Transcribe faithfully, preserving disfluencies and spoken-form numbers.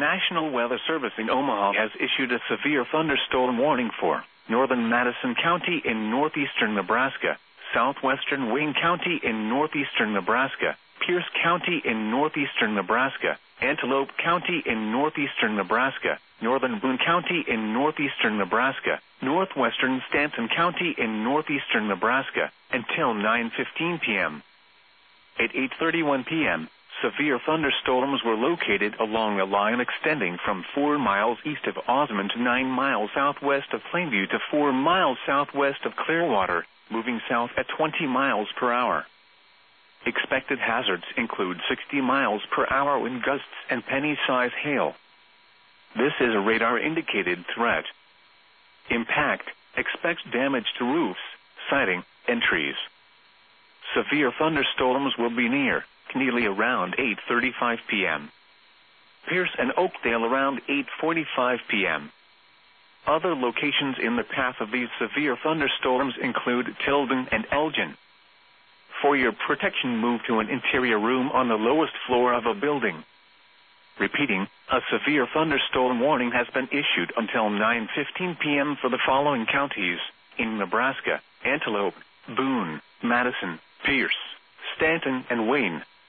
National Weather Service in Omaha has issued a severe thunderstorm warning for northern Madison County in northeastern Nebraska, southwestern Wayne County in northeastern Nebraska, Pierce County in northeastern Nebraska, Antelope County in northeastern Nebraska, northern Boone County in northeastern Nebraska, northwestern Stanton County in northeastern Nebraska, until nine fifteen p.m. At eight thirty-one p.m., severe thunderstorms were located along a line extending from four miles east of Osmond to nine miles southwest of Plainview to four miles southwest of Clearwater, moving south at twenty miles per hour. Expected hazards include sixty miles per hour wind gusts and penny-size hail. This is a radar-indicated threat. Impact: expect damage to roofs, siding, and trees. Severe thunderstorms will be near Keneally around eight thirty-five p.m. Pierce and Oakdale around eight forty-five p.m. Other locations in the path of these severe thunderstorms include Tilden and Elgin. For your protection, move to an interior room on the lowest floor of a building. Repeating, a severe thunderstorm warning has been issued until nine fifteen p.m. for the following counties in Nebraska: Antelope, Boone, Madison, Pierce, Stanton, and Wayne.